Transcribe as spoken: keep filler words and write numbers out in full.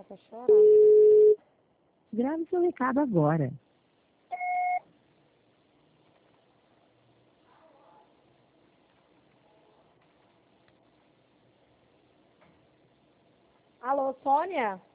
Tá pra chorar. Grave seu recado agora. Alô, Sônia?